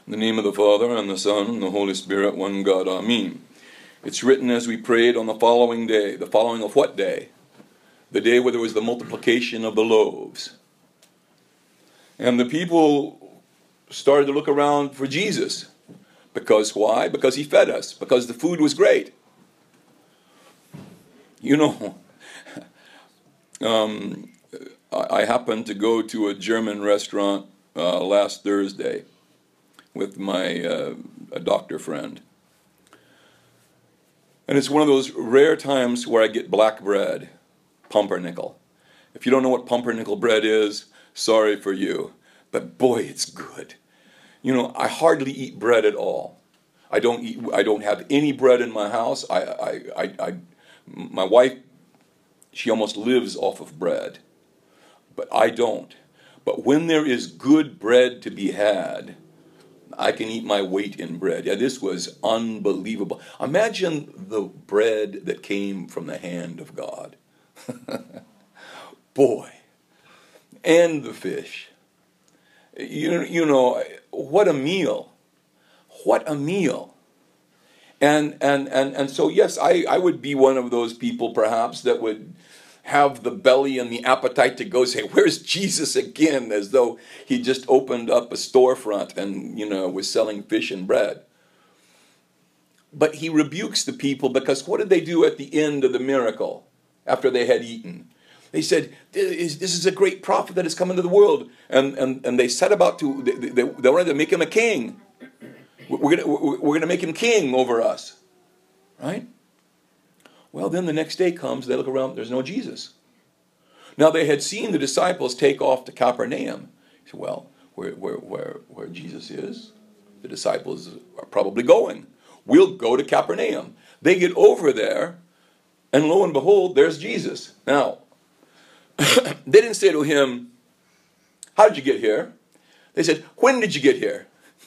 In the name of the Father, and the Son, and the Holy Spirit, one God, Amen. It's written as we prayed on the following day. The following of what day? The day where there was the multiplication of the loaves. And the people started to look around for Jesus. Because why? Because he fed us. Because the food was great. You know, I happened to go to a German restaurant last Thursday with my a doctor friend. And it's one of those rare times where I get black bread, pumpernickel. If you don't know what pumpernickel bread is, sorry for you. But boy, it's good. You know, I hardly eat bread at all. I don't have any bread in my house. My wife, she almost lives off of bread. But I don't. But when there is good bread to be had, I can eat my weight in bread. Yeah, this was unbelievable. Imagine the bread that came from the hand of God. Boy. And the fish. You know, what a meal. What a meal. And so, yes, I would be one of those people, perhaps, that would have the belly and the appetite to go say, where's Jesus again? As though he just opened up a storefront and, was selling fish and bread. But he rebukes the people because what did they do at the end of the miracle after they had eaten? They said, this is a great prophet that has come into the world. And they set about they wanted to make him a king. We're going to make him king over us. Right? Well, then the next day comes, they look around, there's no Jesus. Now they had seen the disciples take off to Capernaum. He said, well, where Jesus is, the disciples are probably going. We'll go to Capernaum. They get over there, and lo and behold, there's Jesus. Now, they didn't say to him, how did you get here? They said, when did you get here?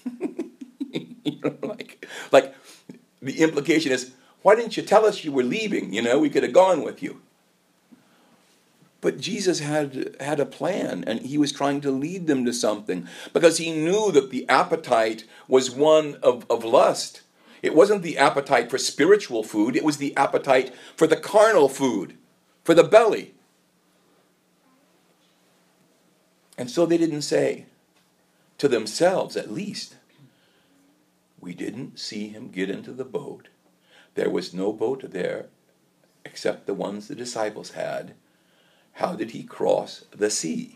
like the implication is, why didn't you tell us you were leaving? We could have gone with you. But Jesus had a plan, and he was trying to lead them to something, because he knew that the appetite was one of lust. It wasn't the appetite for spiritual food, it was the appetite for the carnal food, for the belly. And so they didn't say, to themselves at least, we didn't see him get into the boat. There was no boat there except the ones the disciples had. How did he cross the sea?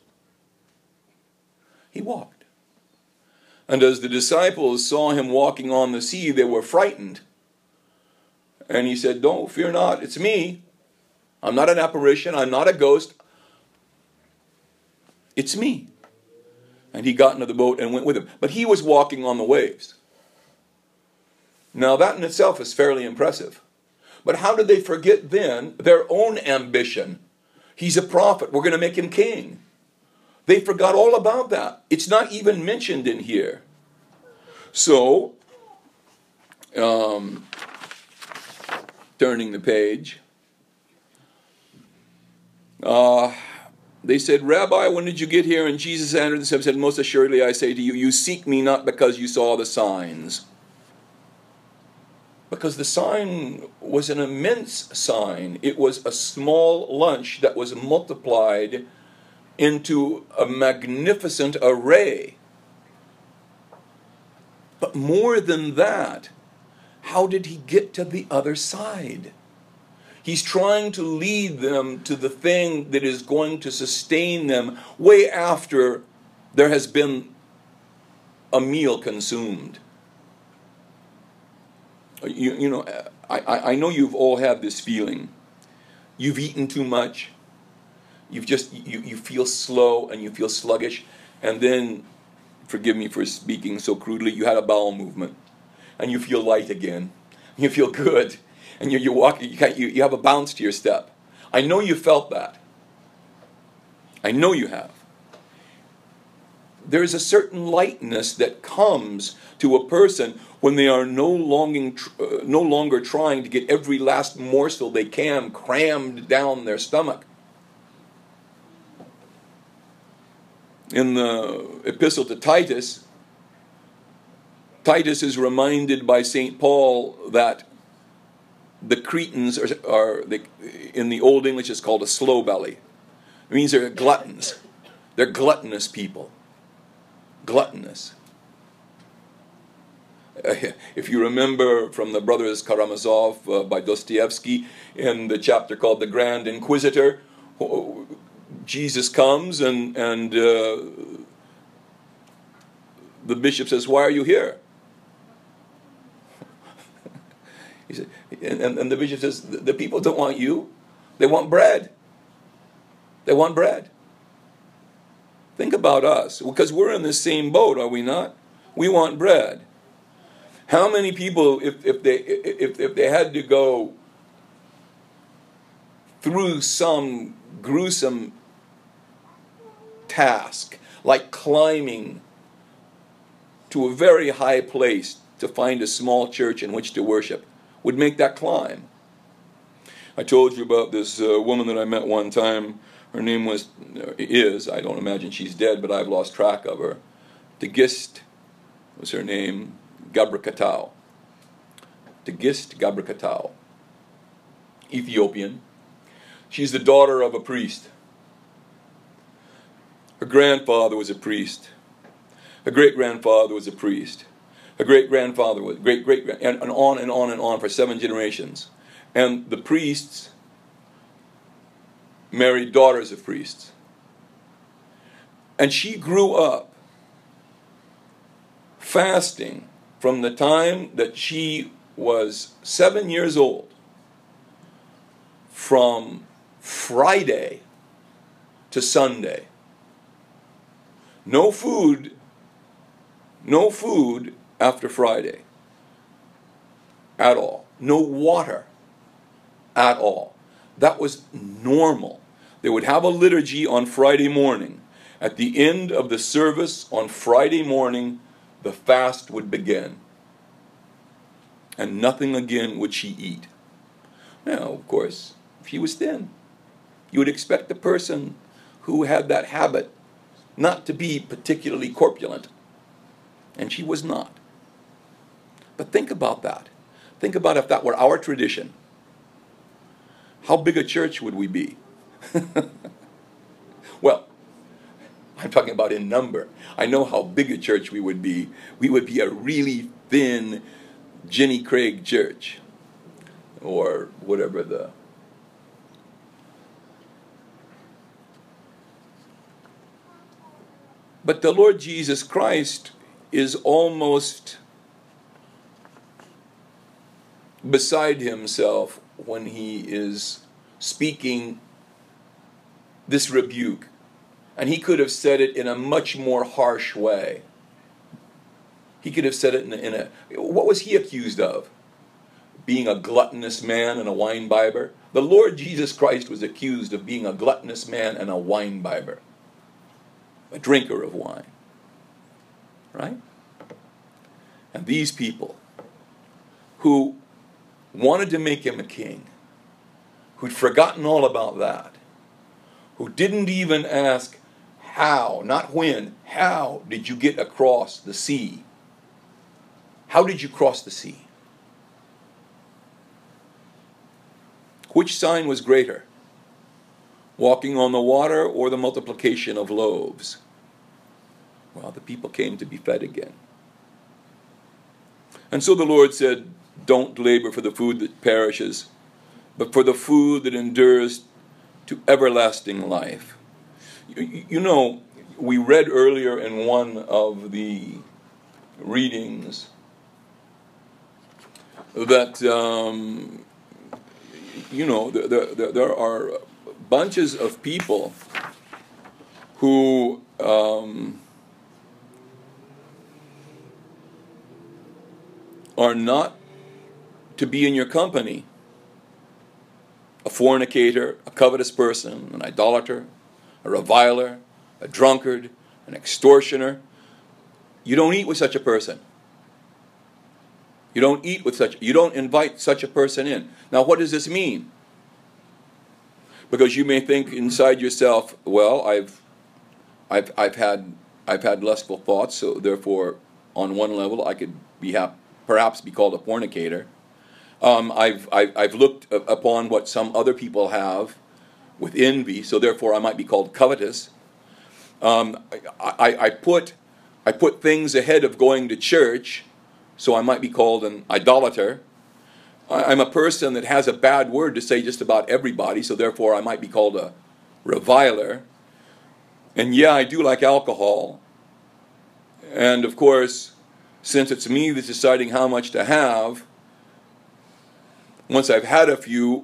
He walked. And as the disciples saw him walking on the sea, they were frightened. And he said, don't, fear not, it's me. I'm not an apparition, I'm not a ghost. It's me. And he got into the boat and went with him. But he was walking on the waves. Now that in itself is fairly impressive. But how did they forget then their own ambition? He's a prophet. We're going to make him king. They forgot all about that. It's not even mentioned in here. So, turning the page, they said, Rabbi, when did you get here? And Jesus answered and said, most assuredly I say to you, you seek me not because you saw the signs. Because the sign was an immense sign. It was a small lunch that was multiplied into a magnificent array. But more than that, how did he get to the other side? He's trying to lead them to the thing that is going to sustain them way after there has been a meal consumed. I know you've all had this feeling. You've eaten too much. You feel slow and you feel sluggish. And then, forgive me for speaking so crudely, you had a bowel movement. And you feel light again. You feel good. And you walk, you have a bounce to your step. I know you felt that. I know you have. There is a certain lightness that comes to a person when they are no longer trying to get every last morsel they can crammed down their stomach. In the epistle to Titus, Titus is reminded by St. Paul that the Cretans in the Old English it's called a slow belly. It means they're gluttons. They're gluttonous people. Gluttonous. If you remember from the Brothers Karamazov by Dostoevsky in the chapter called The Grand Inquisitor, Jesus comes and the bishop says, "Why are you here?" He said, and the bishop says, "The people don't want you. They want bread. They want bread." Think about us, because we're in the same boat, are we not? We want bread. How many people, if they had to go through some gruesome task, like climbing to a very high place to find a small church in which to worship, would make that climb? I told you about this woman that I met one time. Her name is, I don't imagine she's dead, but I've lost track of her. Tigist was her name, Gabrakatau. Tigist Gabrakatau. Ethiopian. She's the daughter of a priest. Her grandfather was a priest. Her great-grandfather was a priest. Her great-grandfather was and on and on and on for 7 generations. And the priests married daughters of priests. And she grew up fasting from the time that she was 7 years old, from Friday to Sunday. No food after Friday at all. No water at all. That was normal. They would have a liturgy on Friday morning. At the end of the service on Friday morning, the fast would begin. And nothing again would she eat. Now, of course, she was thin. You would expect a person who had that habit not to be particularly corpulent. And she was not. But think about that. Think about if that were our tradition. How big a church would we be? Well, I'm talking about in number. I know how big a church we would be. We would be a really thin Jenny Craig church. Or whatever the... But the Lord Jesus Christ is almost beside himself when he is speaking this rebuke. And he could have said it in a much more harsh way. He could have said it in a what was he accused of? Being a gluttonous man and a wine-bibber? The Lord Jesus Christ was accused of being a gluttonous man and a wine-bibber. A drinker of wine. Right? And these people who wanted to make him a king, who'd forgotten all about that, who didn't even ask how, not when, how did you get across the sea? How did you cross the sea? Which sign was greater? Walking on the water or the multiplication of loaves? Well, the people came to be fed again. And so the Lord said, don't labor for the food that perishes, but for the food that endures to everlasting life. You know, we read earlier in one of the readings that, there are bunches of people who are not to be in your company. A fornicator, a covetous person, an idolater, a reviler, a drunkard, an extortioner. You don't eat with such a person. You don't invite such a person in. Now, what does this mean? Because you may think inside yourself, well, I've had lustful thoughts, so therefore on one level. I could perhaps be called a fornicator. I've looked upon what some other people have with envy, so therefore I might be called covetous. I put things ahead of going to church, so I might be called an idolater. I'm a person that has a bad word to say just about everybody, so therefore I might be called a reviler. And yeah, I do like alcohol. And of course, since it's me that's deciding how much to have, once I've had a few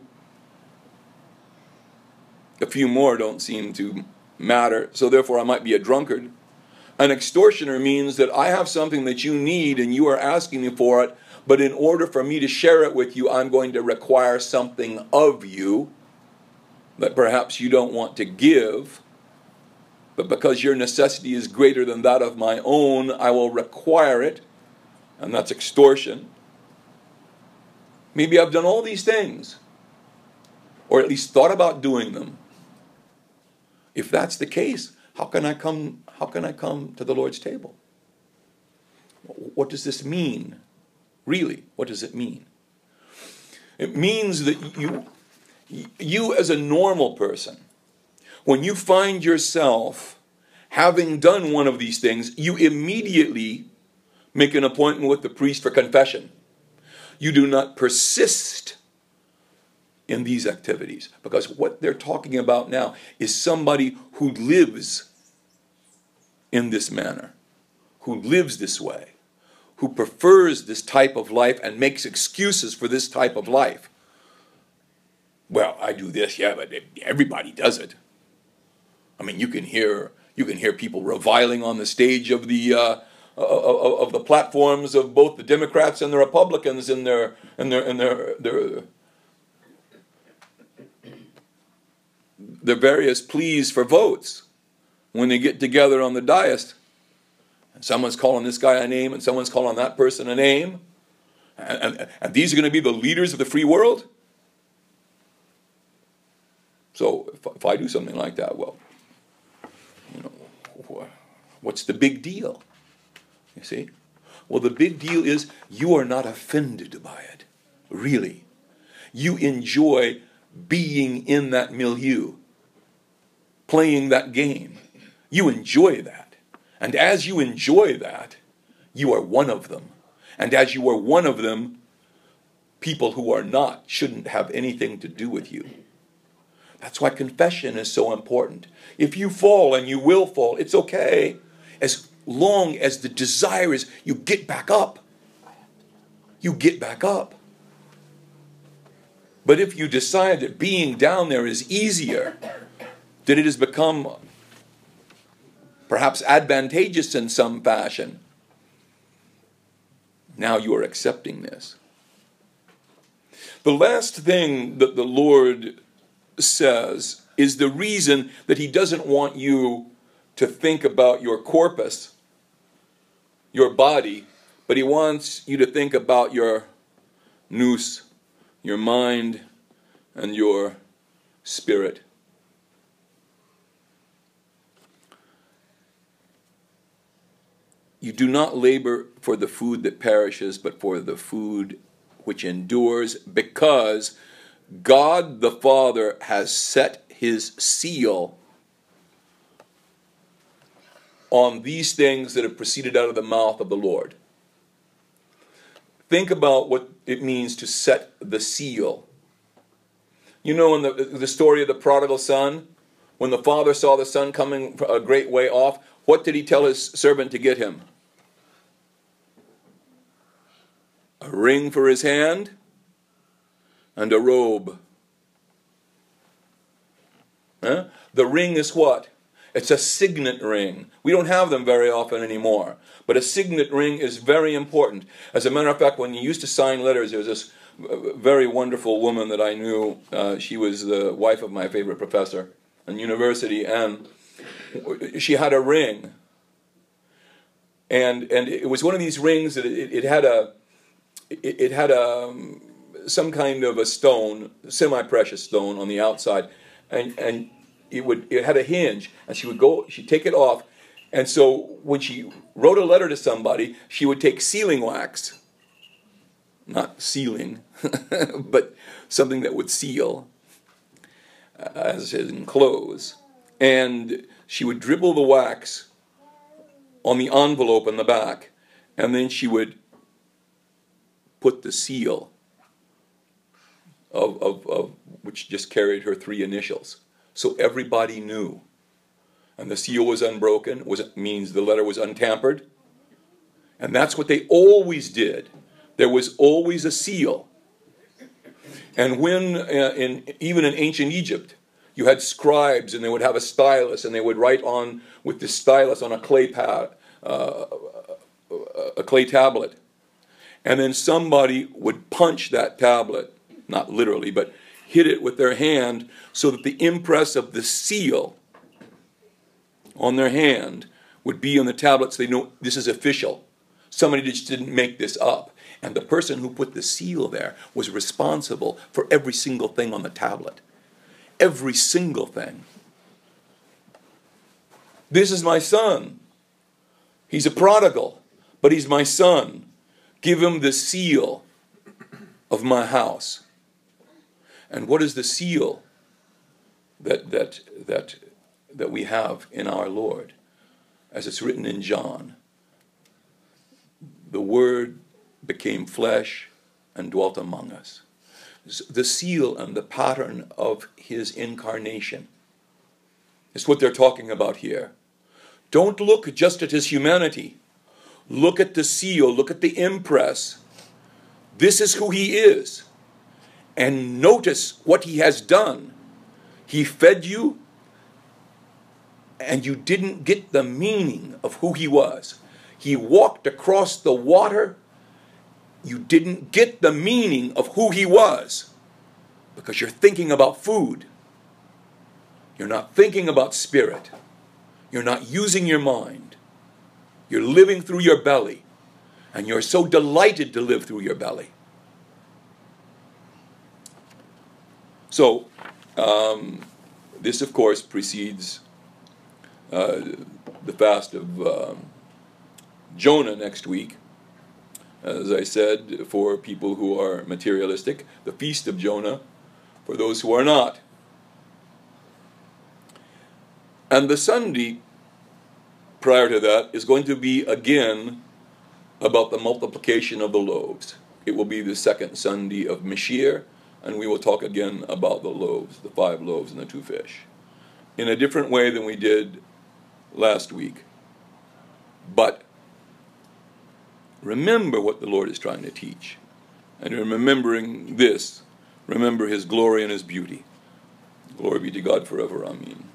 more don't seem to matter, so therefore I might be a drunkard. An extortioner means that I have something that you need and you are asking me for it, but in order for me to share it with you, I'm going to require something of you that perhaps you don't want to give, but because your necessity is greater than that of my own, I will require it, and that's extortion. Maybe I've done all these things, or at least thought about doing them. If that's the case, how can I come to the Lord's table? What does this mean? Really, what does it mean? It means that you as a normal person, when you find yourself having done one of these things, you immediately make an appointment with the priest for confession. You do not persist in these activities, because what they're talking about now is somebody who lives in this manner, who lives this way, who prefers this type of life and makes excuses for this type of life. Well, I do this, yeah, but everybody does it. I mean, you can hear people reviling on the stage of the platforms of both the Democrats and the Republicans in their various pleas for votes when they get together on the dais. And someone's calling this guy a name and someone's calling that person a name. And these are going to be the leaders of the free world? So if I do something like that, well, what's the big deal? You see? Well, the big deal is you are not offended by it. Really. You enjoy being in that milieu, playing that game. You enjoy that. And as you enjoy that, you are one of them. And as you are one of them, people who are not shouldn't have anything to do with you. That's why confession is so important. If you fall, and you will fall, it's okay, as long as the desire is you get back up. You get back up. But if you decide that being down there is easier, that it has become perhaps advantageous in some fashion, now you are accepting this. The last thing that the Lord says is the reason that he doesn't want you to think about your corpus, your body, but he wants you to think about your nous, your mind, and your spirit. You do not labor for the food that perishes, but for the food which endures, because God the Father has set his seal on these things that have proceeded out of the mouth of the Lord. Think about what it means to set the seal. You know, in the story of the prodigal son, when the father saw the son coming a great way off, what did he tell his servant to get him? A ring for his hand and a robe. Huh? The ring is what? It's a signet ring. We don't have them very often anymore. But a signet ring is very important. As a matter of fact, when you used to sign letters, there was this very wonderful woman that I knew. She was the wife of my favorite professor in university, and she had a ring. And it was one of these rings that it had some kind of a stone, semi-precious stone on the outside, and it had a hinge, and she'd take it off, And so when she wrote a letter to somebody, she would take sealing wax, not sealing, but something that would seal, as in clothes, and she would dribble the wax on the envelope in the back, and then she would put the seal of which just carried her 3 initials, so everybody knew. And the seal was unbroken, means the letter was untampered. And that's what they always did. There was always a seal. And when, even in ancient Egypt, you had scribes, and they would have a stylus, and they would write on with the stylus on a clay tablet. And then somebody would punch that tablet, not literally, but hit it with their hand, so that the impress of the seal on their hand would be on the tablet, so they know this is official. Somebody just didn't make this up. And the person who put the seal there was responsible for every single thing on the tablet. Every single thing. This is my son. He's a prodigal, but he's my son. Give him the seal of my house. And what is the seal that we have in our Lord? As it's written in John, the Word became flesh and dwelt among us. The seal and the pattern of his incarnation is what they're talking about here. Don't look just at his humanity. Look at the seal, look at the impress. This is who he is. And notice what he has done. He fed you, and you didn't get the meaning of who he was. He walked across the water. You didn't get the meaning of who he was because you're thinking about food. You're not thinking about spirit. You're not using your mind. You're living through your belly, and you're so delighted to live through your belly. So, this, of course, precedes the fast of Jonah next week. As I said, for people who are materialistic, the feast of Jonah for those who are not. And the Sunday prior to that is going to be again about the multiplication of the loaves. It will be the second Sunday of Mashiach, and we will talk again about the loaves, the 5 loaves and the 2 fish, in a different way than we did last week. But remember what the Lord is trying to teach. And in remembering this, remember his glory and his beauty. Glory be to God forever. Amen.